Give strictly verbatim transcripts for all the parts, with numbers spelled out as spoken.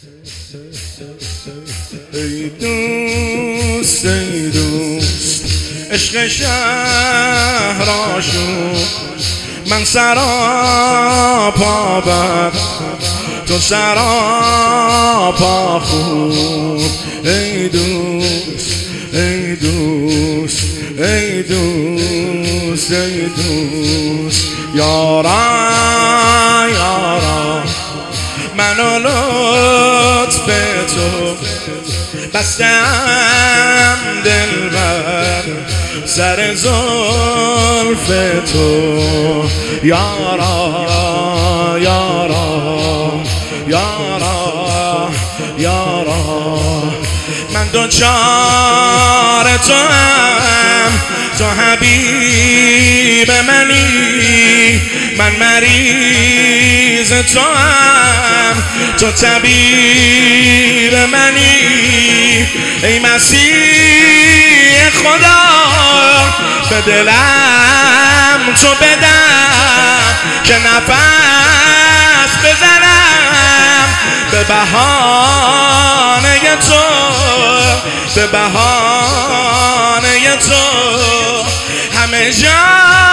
ای دوست ای دوست عشق شهر آشوب، من سراپا بد تو سراپا خوب. ای دوست ای دوست ای دوست ای دوست یارا یارا منو لطف تو بستم دلبر سر زلف تو. یارا یارا یارا یارا من دوچار تو هم، تو حبیب منی، من مریض تو هم، تو طبیب منی. ای مسیح خدا به دلم تو بدم که نفس بزنم به بهانه تو، به بهانه تو همه جا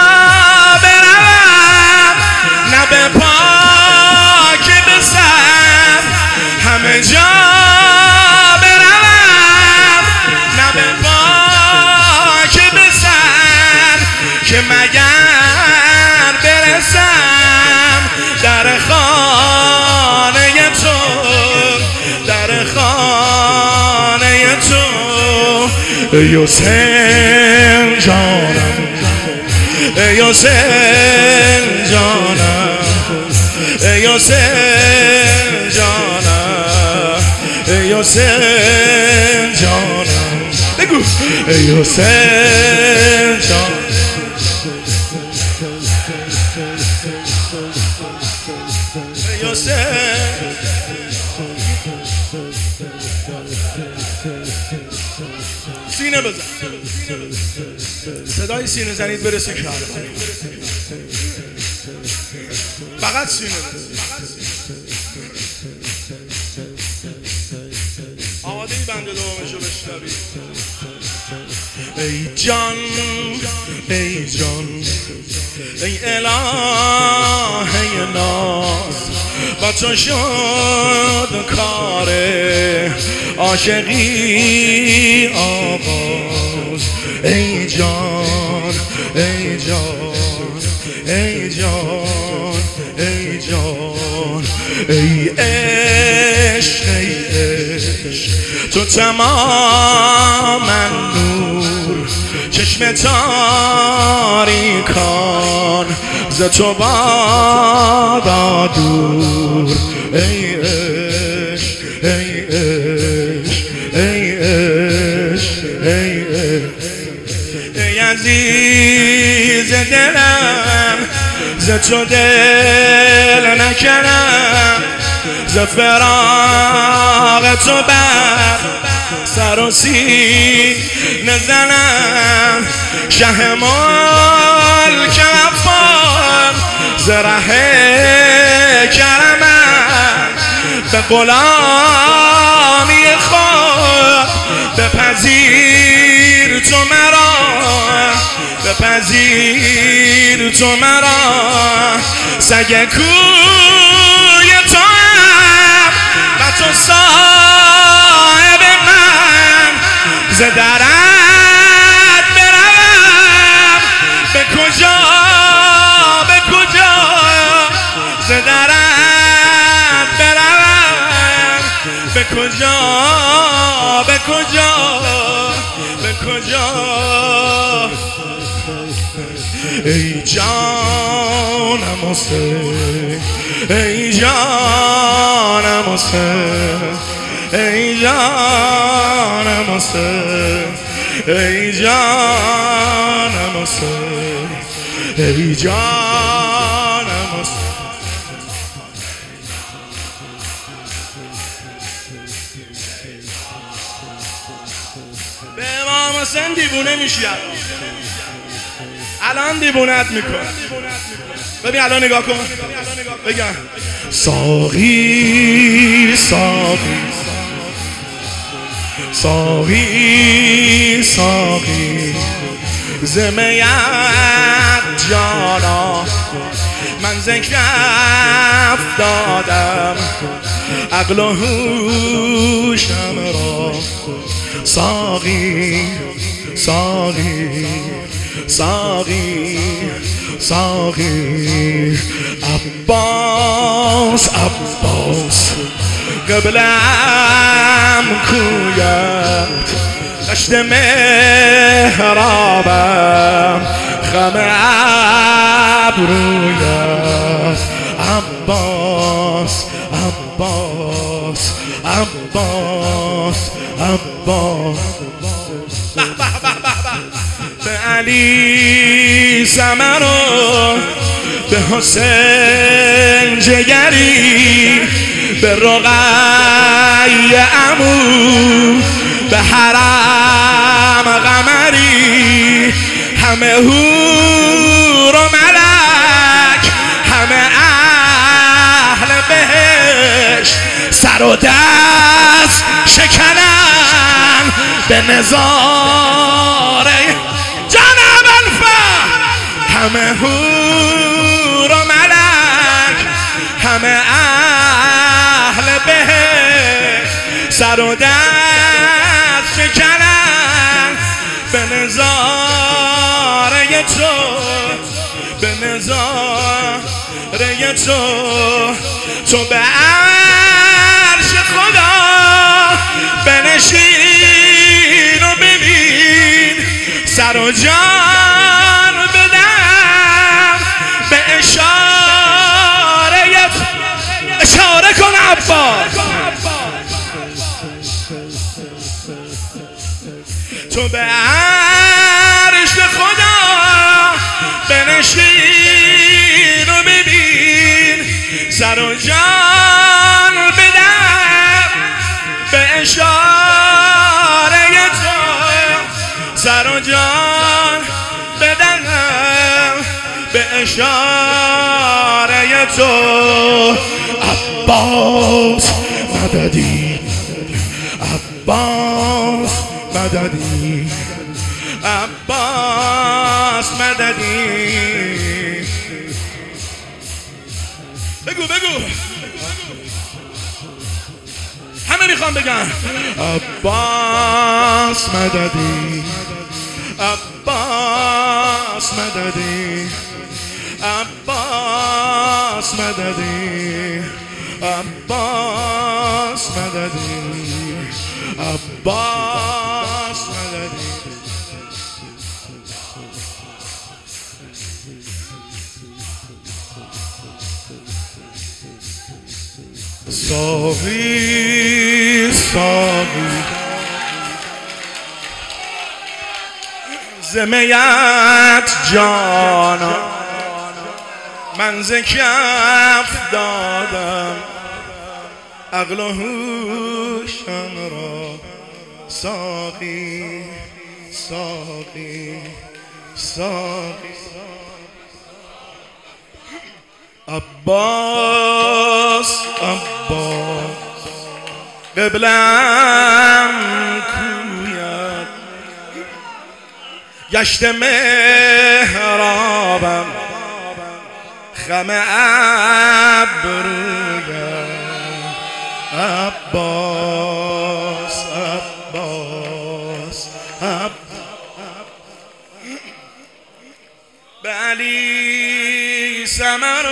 بروم نه به پاک به سر، همه جا بروم نه به پاک به سر که مگر برسم در خانه تو، در خانه تو. ای حسین جانم ای حسین جانم ای حسین جانم ای حسین جانم بگو ای حسین جانم ای حسین. سینه بزن، صدای سینه زنید برسه که فقط سینه بزن. آماده ای بنده دومشو بشنوید. ای جان ای جان ای الهه ناز، با تو شد کار عاشقی آغاز. ای جان ای جان ای جان ای جان ای عشق ای عشق تو تمام نور، چشم تاریکان ز تو بادا دور. ای عشق ای عشق ای عشق ای عشق ای عزیز دلم ز تو دل نکنم، ز فراق تو بر سر و سینه زنم. شه ملک عفان ز ره کرمم، به غلامی خود بپذیر تو مرا، بپذیر تو مرا. سگ کوی تو هم و تو صاحب من، ز درت بروم به کجا به کجا، ز درت بروم به کجا به کجا به کجا. ای جانم حسین ای جانم حسین ای جانم حسین ای جانم حسین ای جانم حسین. به امام حسین دیوونه میشی الان دیوونت میکن. ببین الان نگاه کن بگم ساقی ساقی ساقی ساقی زمیت جانا من ذکر افتادم عقل و هوشم را ساقی ساقی ساقی ساقی عباس عباس قبلم کویت دشت مهرابم خم ابرویت عباس عباس عباس عباس به علی ثمر و به حسین جگری به رقی عمو به حرم قمری همه حور و ملک همه اهل بهشت سر و دست شکنن به نظاره جناب الفهم همه حور و ملک همه اهل بهشت سر و دست شکنن به نظاره تو به نظاره تو تو به عرش خدا بنشین و ببین سر و جان بدم به اشاره اشاره کن عباس تو به عرش خدا بنشین و ببین سر و جان بدم به اشاره تو سر و جان بدم به اشاره تو عباس مددی عباس مددی عباس مددی بگو بگو همه میخوام بگن عباس مددی عباس مددی عباس مددی عباس مددی عباس مددی ساقی ساقی زمیت جانا من ز کف دادم عقل و هوشم را ساقی ساقی ساقی عباس عباس قبلم کویت گشت مهرابم خم ابرویم عباس عباس عباس به علی ثمر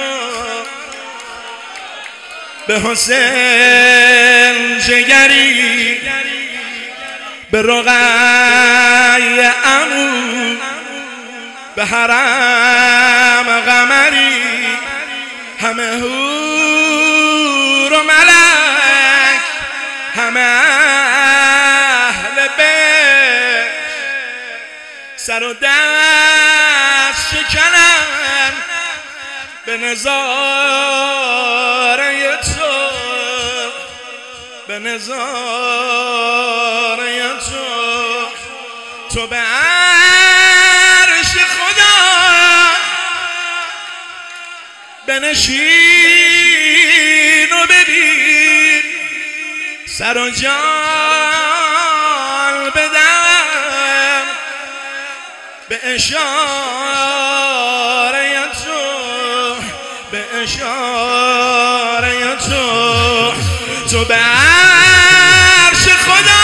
به حسین جگری به رقی عمو به حرم قمری همه حور و ملک همه اهل بیت سر و دست شکنن به نظاره تو به نظاره تو تو به عرش خدا بنشین سر و جان بدم به اشاره تو، به اشاره تو. تو به عرش خدا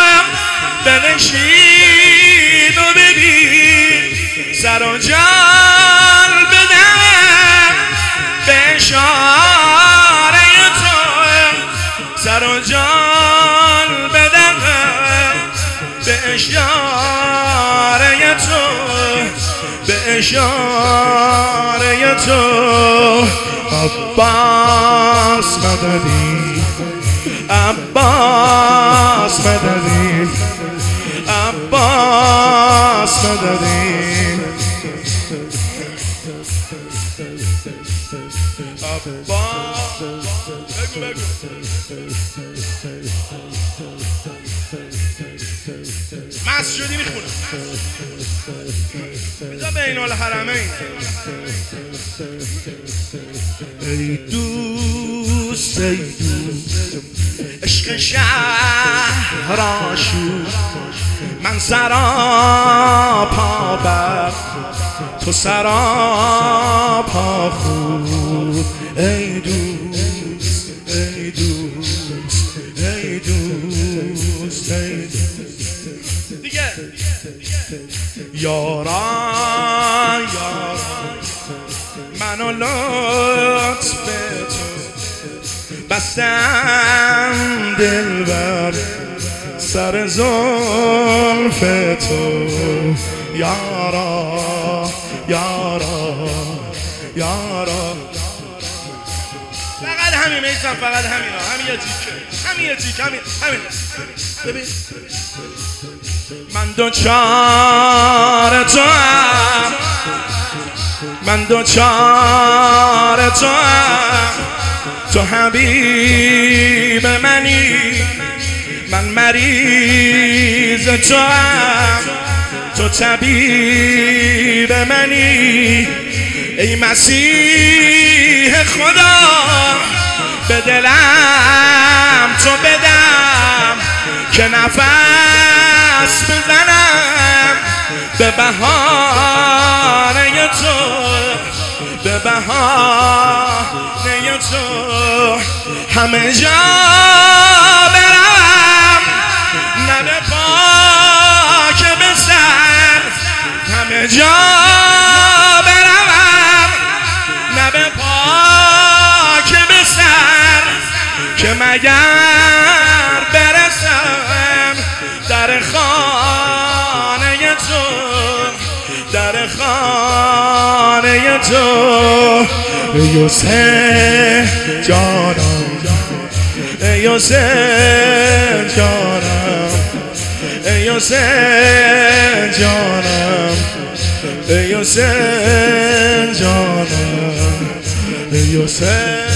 بنشین و ببین، سر و جان بدم به اشاره تو، سر و جان بدم به اشاره تو، به اشاره تو. عباس مددی، عباس مددی، عباس مددی، عباس. بگو بگو. مسجدی میخونم بذار بین الحرمین. ای دوست ای دوست عشق شهر آشوب، من سراپا بر تو سراپا خود. ای دوست ای دوست ای دوست ای دوست دیگه. یاران یاران منو لطف تو بستم دل بر سر زلف تو. یارا یارا یارا. فقط همین میسم، فقط همین ها، همین یه تیکه، همین یه تیکه، همین همین. ببین من دوچار تو هم، من دوچار تو هم، تو حبیب منی، من مریض تو هم، تو طبیب منی. ای مسیح خدا به دلم تو بدم که نفس بزنم به بهانه تو، به بهانه تو. همه جا برم نه به پا که به سر، همه جا برم نه به پا که به سر، که مگر برسم در خانه تو، در خانه تو. ای حسین جانم، ای حسین جانم، ای حسین جانم، ای حسین جانم، ای حسین.